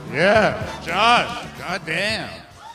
Yeah, Josh. Goddamn.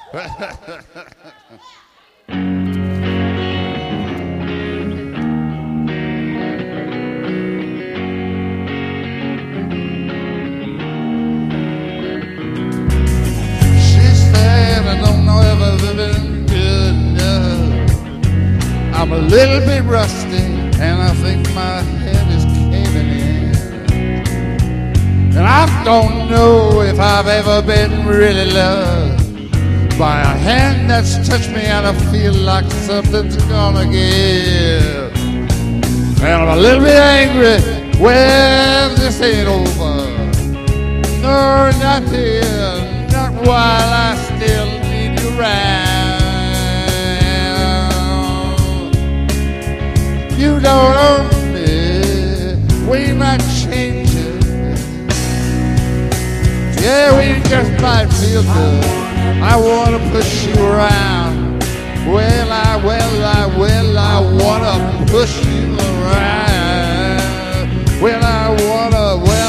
She said, I don't know if I've been good enough. I'm a little bit rusty, and I think my head is caving in. And I don't know if I've ever been really loved by a hand that's touched me, and I feel like something's gonna give. And I'm a little bit angry. Well, this ain't over. No, not here. Not while I still need you around. You don't own me. We might change it. Yeah, we just might feel good. I wanna push you around. Well, I wanna push you around. Well, I wanna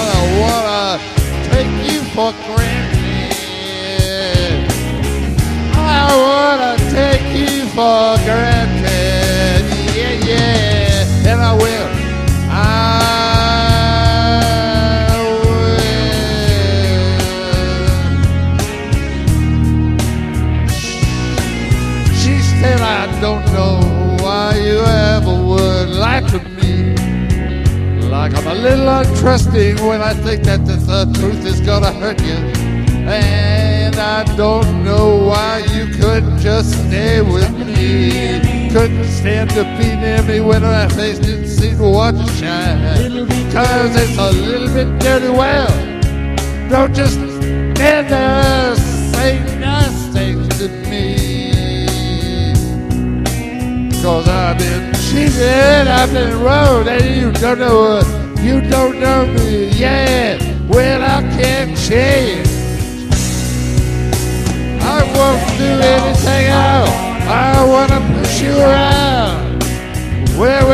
take you for granted. I wanna take you for granted. Yeah, yeah, and I will. And I don't know why you ever would lie to me. Like I'm a little untrusting when I think that the truth is gonna hurt you. And I don't know why you couldn't just stay with me. Couldn't stand to be near me when my face didn't seem to want to shine. Cause it's a little bit dirty well. Don't just stand there saying nice things to me. Cause I've been cheated, I've been wrong, and you don't know me, yeah. Well, I can't change. I won't do anything else. I wanna push you around. Well,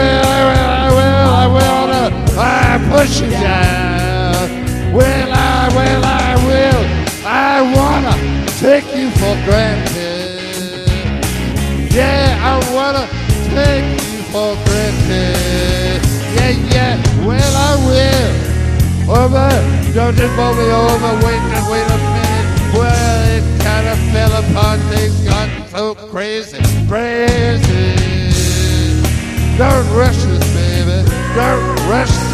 I push you down. Well, I will. I wanna take you for granted. Yeah, I wanna take you for granted. Yeah, well, I will. Over, don't just roll me over, wait a minute. Well, it kinda fell apart, things got so crazy. Don't rush this, baby, don't rush this,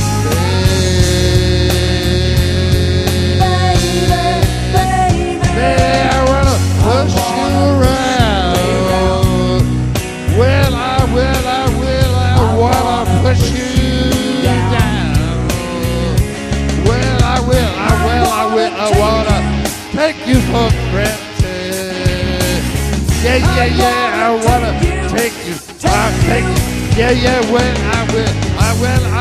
baby. Yeah, I wanna push you around. Well, I wanna push you down. Well, I wanna take you for granted. Yeah, I wanna take you. I'll take you. Yeah, well, I